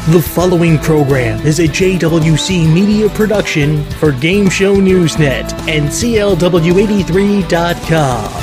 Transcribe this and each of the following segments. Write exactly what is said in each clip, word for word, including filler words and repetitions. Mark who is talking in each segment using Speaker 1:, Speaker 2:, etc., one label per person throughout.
Speaker 1: The following program is a J W C media production for Game Show Newsnet and C L W eighty-three dot com.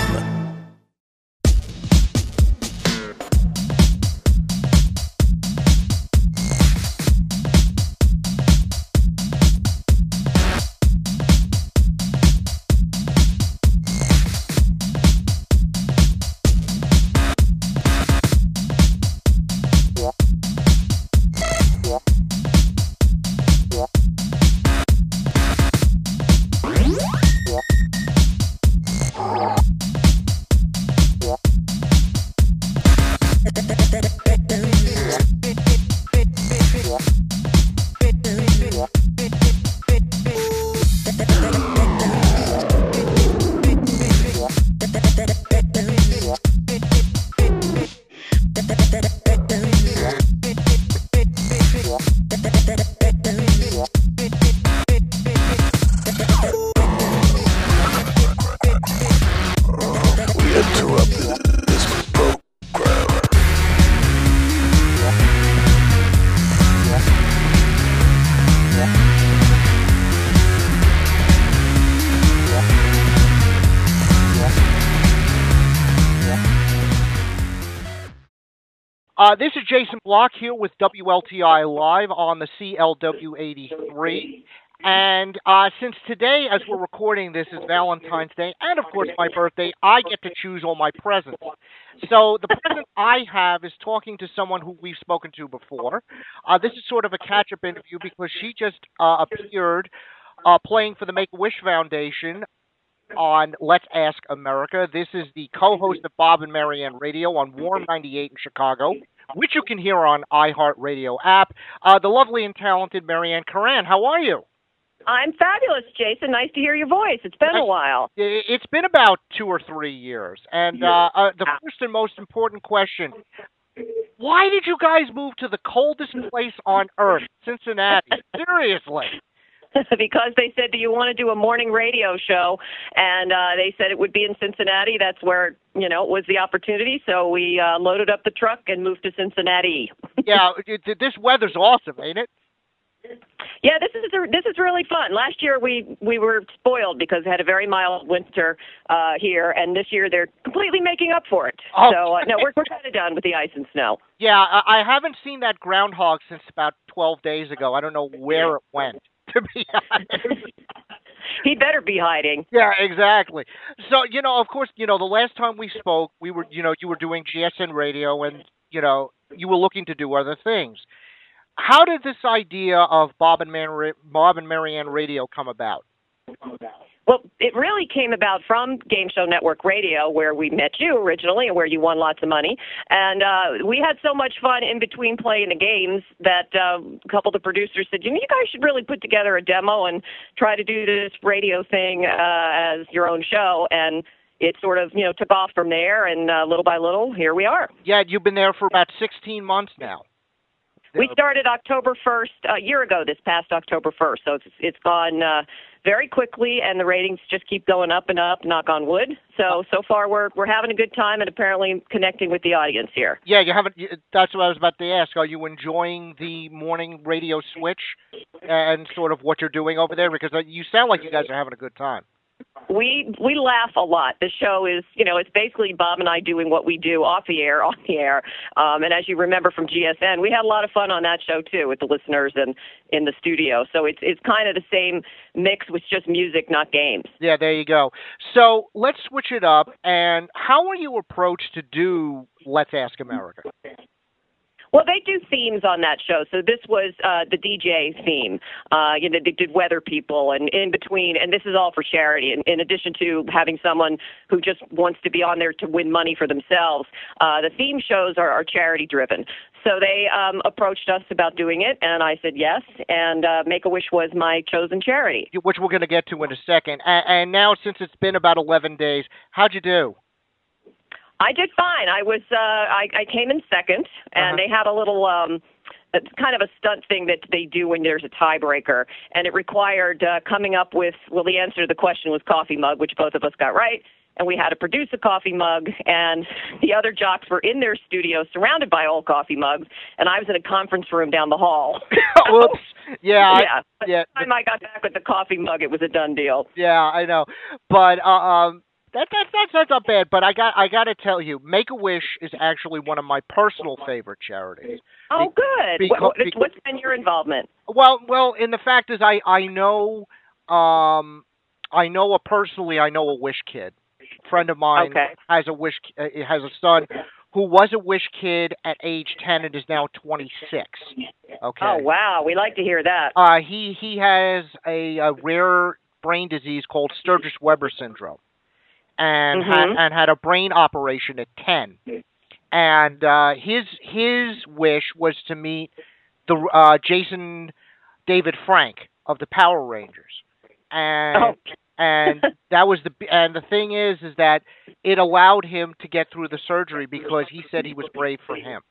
Speaker 2: Uh, this is Jason Block here with W L T I Live on the C L W eighty-three. And uh, since today, as we're recording this, is Valentine's Day and, of course, my birthday, I get to choose all my presents. So the present I have is talking to someone who we've spoken to before. Uh, this is sort of a catch-up interview because she just uh, appeared uh, playing for the Make-A-Wish Foundation on Let's Ask America. This is the co-host of Bob and Marianne Radio on Warm ninety-eight in Chicago, which you can hear on iHeartRadio app. Uh, the lovely and talented Marianne Curran. How are you?
Speaker 3: I'm fabulous, Jason. Nice to hear your voice. It's been a while.
Speaker 2: It's been about two or three years. And uh, uh, the first and most important question, why did you guys move to the coldest place on earth, Cincinnati? Seriously.
Speaker 3: Because they said, do you want to do a morning radio show? And uh, they said it would be in Cincinnati. That's where, you know, it was the opportunity. So we uh, loaded up the truck and moved to Cincinnati.
Speaker 2: Yeah, this weather's awesome, ain't it?
Speaker 3: Yeah, this is a, this is really fun. Last year we, we were spoiled because it had a very mild winter uh, here, and this year they're completely making up for it.
Speaker 2: Oh.
Speaker 3: So uh, no, we're we're kind of done with the ice and snow.
Speaker 2: Yeah, I, I haven't seen that groundhog since about twelve days ago. I don't know where it went, to be honest.
Speaker 3: He better be hiding.
Speaker 2: Yeah, exactly. So, you know, of course, you know, the last time we spoke, we were, you know, you were doing G S N Radio, and you know, you were looking to do other things. How did this idea of Bob and, Mar- Bob and Marianne Radio come about?
Speaker 3: Well, it really came about from Game Show Network Radio, where we met you originally and where you won lots of money. And uh, we had so much fun in between playing the games that uh, a couple of the producers said, you know, you guys should really put together a demo and try to do this radio thing uh, as your own show. And it sort of, you know, took off from there, and uh, little by little, here we are.
Speaker 2: Yeah, you've been there for about sixteen months now.
Speaker 3: We started October first, a year ago, this past October first. So it's it's gone uh, very quickly, and the ratings just keep going up and up, knock on wood. So, so far we're we're having a good time and apparently connecting with the audience here.
Speaker 2: Yeah, you haven't, that's what I was about to ask. Are you enjoying the morning radio switch and sort of what you're doing over there? Because you sound like you guys are having a good time.
Speaker 3: We we laugh a lot. The show is, you know, it's basically Bob and I doing what we do off the air, on the air. Um, and as you remember from G S N, we had a lot of fun on that show, too, with the listeners and in the studio. So it's it's kind of the same mix with just music, not games.
Speaker 2: Yeah, there you go. So let's switch it up. And how are you approached to do Let's Ask America?
Speaker 3: Well, they do themes on that show. So this was uh, the D J theme. Uh, you know, they did Weather People and in between, and this is all for charity. And in addition to having someone who just wants to be on there to win money for themselves, uh, the theme shows are, are charity driven. So they um, approached us about doing it, and I said yes. And uh, Make-A-Wish was my chosen charity,
Speaker 2: which we're going to get to in a second. And, and now, since it's been about eleven days, how'd you do?
Speaker 3: I did fine. I was uh, I, I came in second, and uh-huh. they had a little um, it's kind of a stunt thing that they do when there's a tiebreaker, and it required uh, coming up with, well, the answer to the question was coffee mug, which both of us got right, and we had to produce a coffee mug, and the other jocks were in their studio surrounded by old coffee mugs, and I was in a conference room down the hall.
Speaker 2: Whoops. Yeah.
Speaker 3: yeah.
Speaker 2: I, yeah.
Speaker 3: By the time I got back with the coffee mug, it was a done deal.
Speaker 2: Yeah, I know. But uh, um, that, that, that's, that's not bad, but I got I got to tell you, Make-A-Wish is actually one of my personal favorite charities.
Speaker 3: Oh,
Speaker 2: Be-
Speaker 3: good.
Speaker 2: Because,
Speaker 3: what,
Speaker 2: because,
Speaker 3: what's been your involvement?
Speaker 2: Well, well, and the fact is, I I know, um, I know a personally, I know a Wish kid. A friend of mine
Speaker 3: okay.
Speaker 2: has a Wish, uh, has a son who was a Wish kid at age ten and is now twenty-six. Okay.
Speaker 3: Oh wow, we like to hear that.
Speaker 2: Uh, he he has a, a rare brain disease called Sturgis-Weber syndrome, and
Speaker 3: mm-hmm.
Speaker 2: had and had a brain operation at ten. And uh, his his wish was to meet the uh, Jason David Frank of the Power Rangers, and
Speaker 3: oh.
Speaker 2: and that was the and the thing is is that it allowed him to get through the surgery because he said he was brave for him.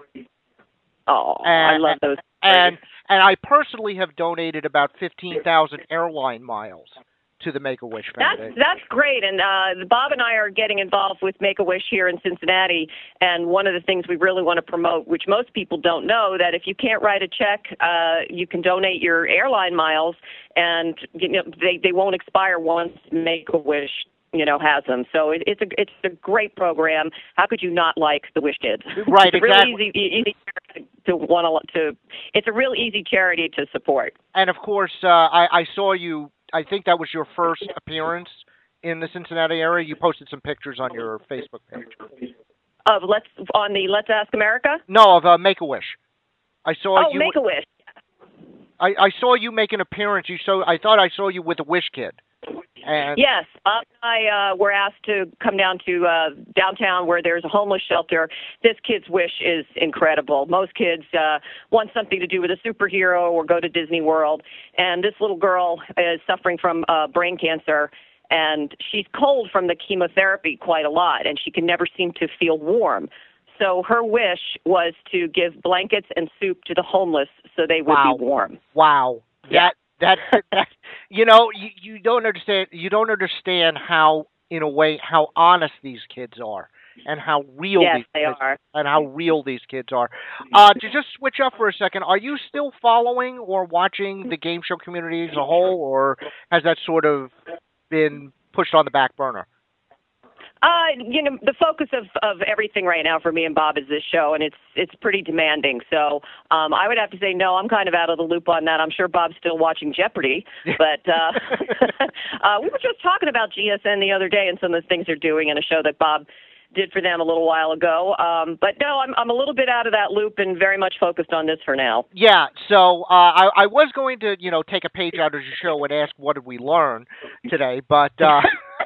Speaker 3: Oh,
Speaker 2: and,
Speaker 3: I love those.
Speaker 2: And and I personally have donated about fifteen thousand airline miles to the Make-A-Wish Foundation.
Speaker 3: That's that's great, and uh, Bob and I are getting involved with Make-A-Wish here in Cincinnati, and one of the things we really want to promote, which most people don't know, that if you can't write a check, uh, you can donate your airline miles, and you know, they, they won't expire once Make-A-Wish you know, has them. So it, it's a it's a great program. How could you not like the Wish Kids?
Speaker 2: Right,
Speaker 3: it's
Speaker 2: exactly.
Speaker 3: Really easy, easy to want to. It's a real easy charity to support.
Speaker 2: And of course, uh, I, I saw you. I think that was your first appearance in the Cincinnati area. You posted some pictures on your Facebook page.
Speaker 3: Of let's on the Let's Ask America.
Speaker 2: No, of uh, Make-A-Wish. I saw
Speaker 3: oh,
Speaker 2: you.
Speaker 3: Make-A-Wish.
Speaker 2: I, I saw you make an appearance. You so I thought I saw you with a Wish Kid. And
Speaker 3: yes, Bob and I uh, were asked to come down to uh, downtown where there's a homeless shelter. This kid's wish is incredible. Most kids uh, want something to do with a superhero or go to Disney World. And this little girl is suffering from uh, brain cancer, and she's cold from the chemotherapy quite a lot, and she can never seem to feel warm. So her wish was to give blankets and soup to the homeless so they would
Speaker 2: wow.
Speaker 3: be warm.
Speaker 2: Wow.
Speaker 3: Yeah.
Speaker 2: That, that, that, you know, you, you don't understand, you don't understand how, in a way, how honest these kids are and how real
Speaker 3: yes,
Speaker 2: these
Speaker 3: they
Speaker 2: kids
Speaker 3: are.
Speaker 2: and how real these kids are. Uh, to just switch up for a second, are you still following or watching the game show community as a whole, or has that sort of been pushed on the back burner?
Speaker 3: Uh, you know, the focus of, of everything right now for me and Bob is this show, and it's it's pretty demanding. So um, I would have to say no. I'm kind of out of the loop on that. I'm sure Bob's still watching Jeopardy, but uh, uh, we were just talking about G S N the other day and some of the things they're doing in a show that Bob did for them a little while ago. Um, but no, I'm I'm a little bit out of that loop and very much focused on this for now.
Speaker 2: Yeah. So uh, I I was going to you know take a page out of your show and ask what did we learn today, but. Uh,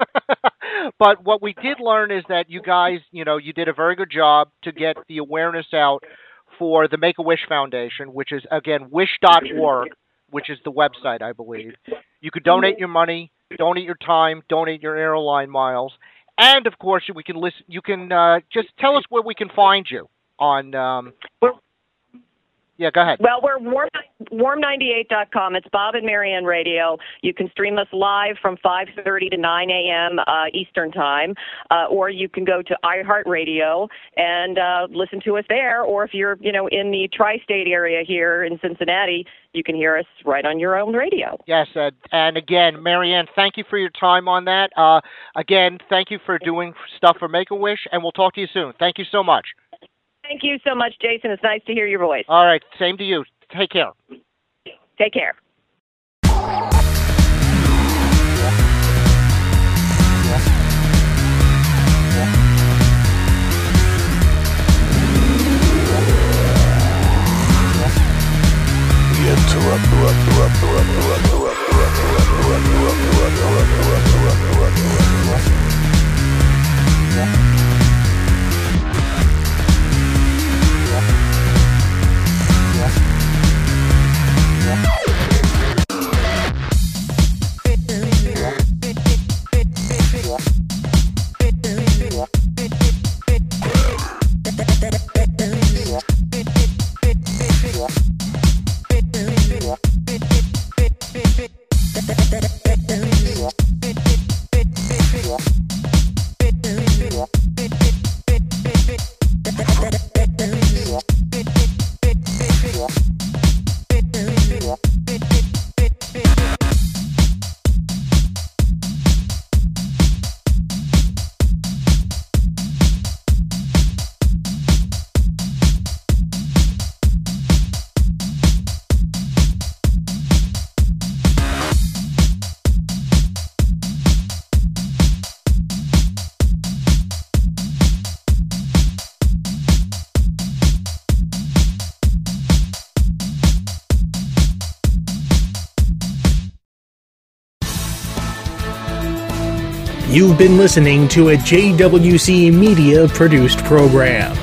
Speaker 2: But what we did learn is that you guys, you know, you did a very good job to get the awareness out for the Make-A-Wish Foundation, which is, again, wish dot org, which is the website, I believe. You could donate your money, donate your time, donate your airline miles. And, of course, we can listen. You can uh, just tell us where we can find you on um, – Yeah, go ahead.
Speaker 3: Well, we're warm warm ninety-eight dot com. It's Bob and Marianne Radio. You can stream us live from five thirty to nine a.m. Uh, Eastern Time, uh, or you can go to iHeartRadio and uh, listen to us there. Or if you're, you know, in the tri-state area here in Cincinnati, you can hear us right on your own radio.
Speaker 2: Yes, uh, and again, Marianne, thank you for your time on that. Uh, again, thank you for doing stuff for Make-A-Wish, and we'll talk to you soon. Thank you so much.
Speaker 3: Thank you so much, Jason. It's nice to hear your voice.
Speaker 2: All right. Same to you. Take care.
Speaker 3: Take care.
Speaker 1: You've been listening to a J W C Media produced program.